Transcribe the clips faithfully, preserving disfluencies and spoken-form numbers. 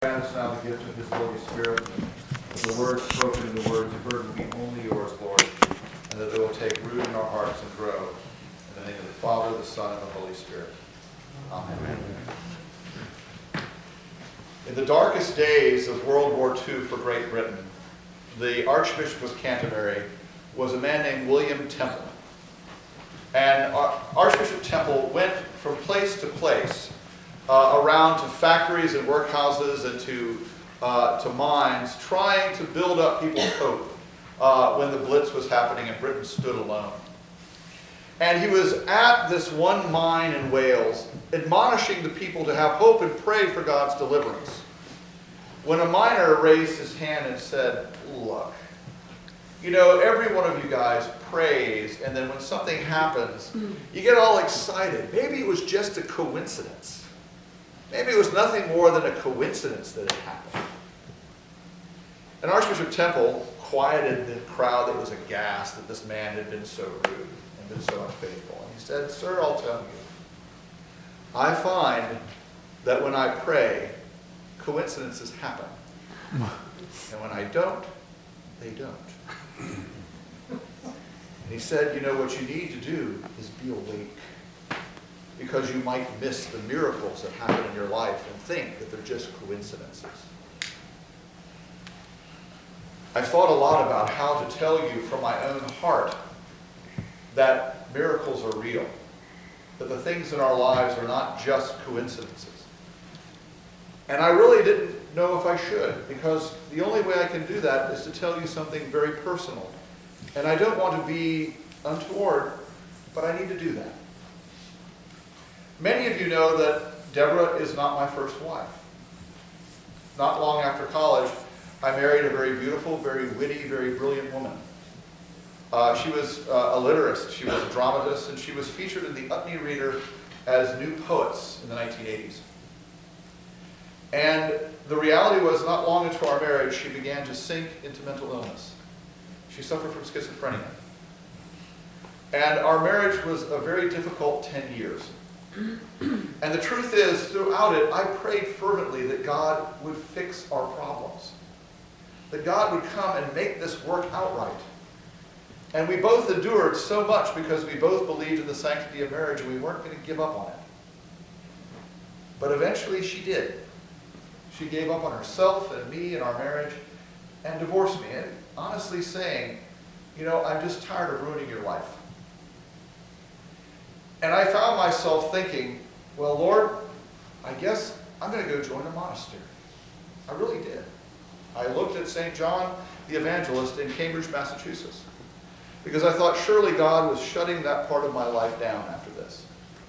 Grant us now the gift of his Holy Spirit, that the words spoken and the words heard will be only yours, Lord, and that they will take root in our hearts and grow. In the name of the Father, the Son, and the Holy Spirit. Amen. Amen. In the darkest days of World War Two for Great Britain, the Archbishop of Canterbury was a man named William Temple. And Archbishop Temple went from place to place, Uh, around to factories and workhouses and to uh, to mines, trying to build up people's hope uh, when the Blitz was happening and Britain stood alone. And he was at this one mine in Wales, admonishing the people to have hope and pray for God's deliverance, when a miner raised his hand and said, "Look, you know, every one of you guys prays, and then when something happens, you get all excited. Maybe it was just a coincidence. Maybe it was nothing more than a coincidence that it happened." And Archbishop Temple quieted the crowd that was aghast that this man had been so rude and been so unfaithful. And he said, "Sir, I'll tell you. I find that when I pray, coincidences happen. And when I don't, they don't." And he said, "You know, what you need to do is be awake, because you might miss the miracles that happen in your life and think that they're just coincidences." I've thought a lot about how to tell you from my own heart that miracles are real, that the things in our lives are not just coincidences. And I really didn't know if I should, because the only way I can do that is to tell you something very personal. And I don't want to be untoward, but I need to do that. Many of you know that Deborah is not my first wife. Not long after college, I married a very beautiful, very witty, very brilliant woman. Uh, she was uh, a literist, she was a dramatist, and she was featured in the Utne Reader as New Poets in the nineteen eighties. And the reality was, not long into our marriage, she began to sink into mental illness. She suffered from schizophrenia. And our marriage was a very difficult ten years. And the truth is, throughout it, I prayed fervently that God would fix our problems, that God would come and make this work outright. And we both endured so much because we both believed in the sanctity of marriage, and we weren't going to give up on it. But eventually she did. She gave up on herself and me and our marriage and divorced me, and honestly saying, "You know, I'm just tired of ruining your life." And I found myself thinking, well, Lord, I guess I'm going to go join a monastery. I really did. I looked at Saint John the Evangelist in Cambridge, Massachusetts, because I thought surely God was shutting that part of my life down after this.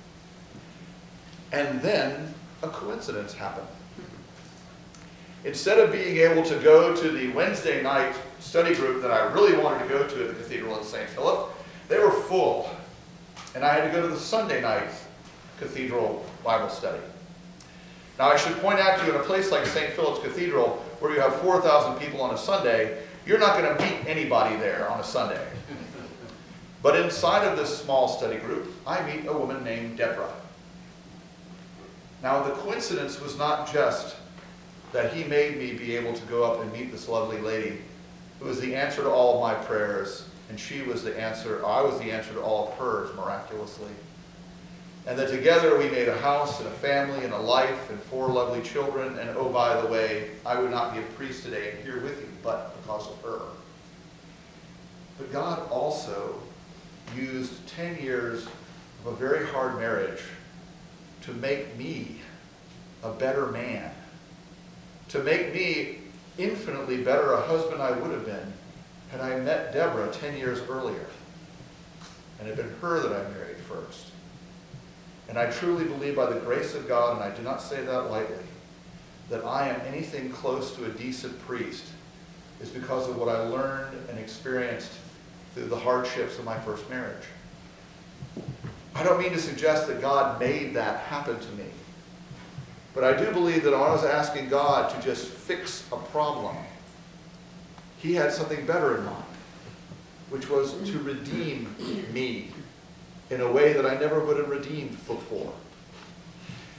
And then a coincidence happened. Instead of being able to go to the Wednesday night study group that I really wanted to go to at the Cathedral in Saint Philip, they were full. And I had to go to the Sunday night Cathedral Bible study. Now, I should point out to you, in a place like Saint Philip's Cathedral, where you have four thousand people on a Sunday, you're not going to meet anybody there on a Sunday. But inside of this small study group, I meet a woman named Deborah. Now, the coincidence was not just that he made me be able to go up and meet this lovely lady who was the answer to all of my prayers, and she was the answer, I was the answer to all of hers, miraculously. And that together we made a house and a family and a life and four lovely children. And oh, by the way, I would not be a priest today and here with you, but because of her. But God also used ten years of a very hard marriage to make me a better man, to make me infinitely better a husband I would have been had I met Deborah ten years earlier, and it had been her that I married first. And I truly believe, by the grace of God, and I do not say that lightly, that I am anything close to a decent priest is because of what I learned and experienced through the hardships of my first marriage. I don't mean to suggest that God made that happen to me, but I do believe that when I was asking God to just fix a problem, he had something better in mind, which was to redeem me in a way that I never would have redeemed before.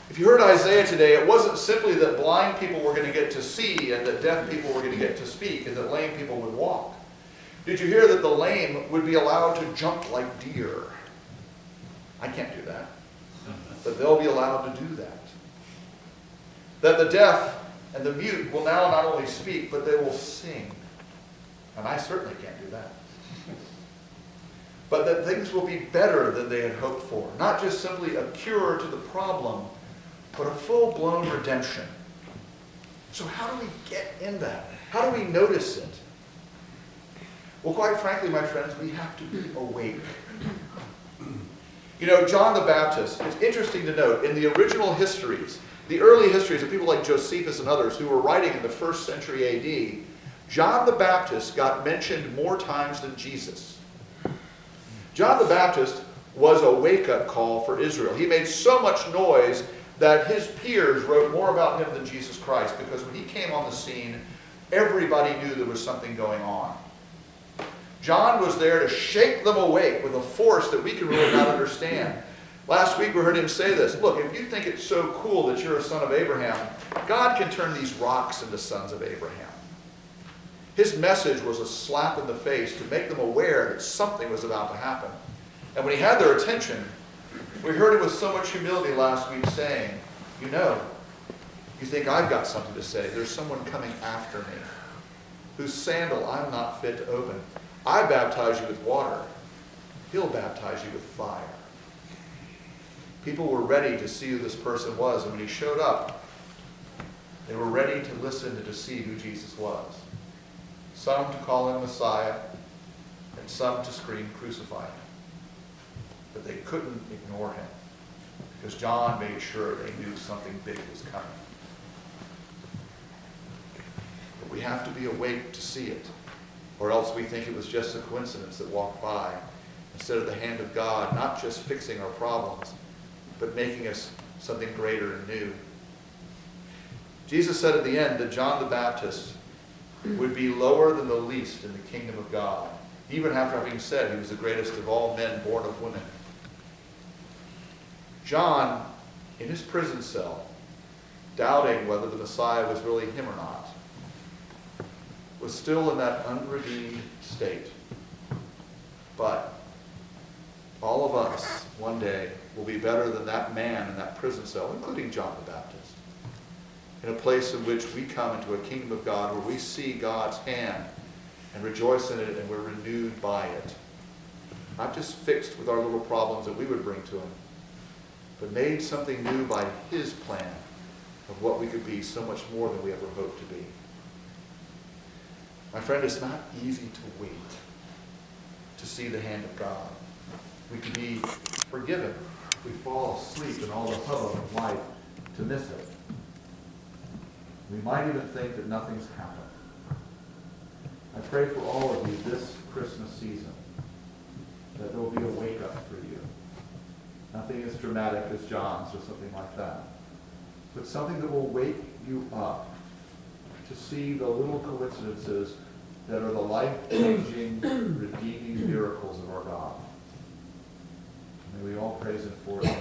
If you heard Isaiah today, it wasn't simply that blind people were going to get to see and that deaf people were going to get to speak and that lame people would walk. Did you hear that the lame would be allowed to jump like deer? I can't do that. But they'll be allowed to do that. That the deaf and the mute will now not only speak, but they will sing. And I certainly can't do that. But that things will be better than they had hoped for. Not just simply a cure to the problem, but a full-blown redemption. So how do we get in that? How do we notice it? Well, quite frankly, my friends, we have to be awake. You know, John the Baptist, it's interesting to note, in the original histories, the early histories of people like Josephus and others who were writing in the first century A D, John the Baptist got mentioned more times than Jesus. John the Baptist was a wake-up call for Israel. He made so much noise that his peers wrote more about him than Jesus Christ, because when he came on the scene, everybody knew there was something going on. John was there to shake them awake with a force that we can really not understand. Last week we heard him say this. Look, if you think it's so cool that you're a son of Abraham, God can turn these rocks into sons of Abraham. His message was a slap in the face to make them aware that something was about to happen. And when he had their attention, we heard him with so much humility last week saying, you know, you think I've got something to say. There's someone coming after me, whose sandal I'm not fit to open. I baptize you with water. He'll baptize you with fire. People were ready to see who this person was, and when he showed up, they were ready to listen and to see who Jesus was. Some to call him Messiah, and some to scream, crucify him. But they couldn't ignore him, because John made sure they knew something big was coming. But we have to be awake to see it, or else we think it was just a coincidence that walked by, instead of the hand of God, not just fixing our problems, but making us something greater and new. Jesus said at the end that John the Baptist would be lower than the least in the kingdom of God, even after having said he was the greatest of all men born of women. John, in his prison cell, doubting whether the Messiah was really him or not, was still in that unredeemed state. But all of us, one day, will be better than that man in that prison cell, including John the Baptist, in a place in which we come into a kingdom of God where we see God's hand and rejoice in it, and we're renewed by it. Not just fixed with our little problems that we would bring to him, but made something new by his plan of what we could be, so much more than we ever hoped to be. My friend, it's not easy to wait to see the hand of God. We can be forgiven if we fall asleep in all the hubbub of life to miss it. We might even think that nothing's happened. I pray for all of you this Christmas season that there will be a wake-up for you. Nothing as dramatic as John's or something like that, but something that will wake you up to see the little coincidences that are the life-changing, redeeming miracles of our God. May we all praise him for it.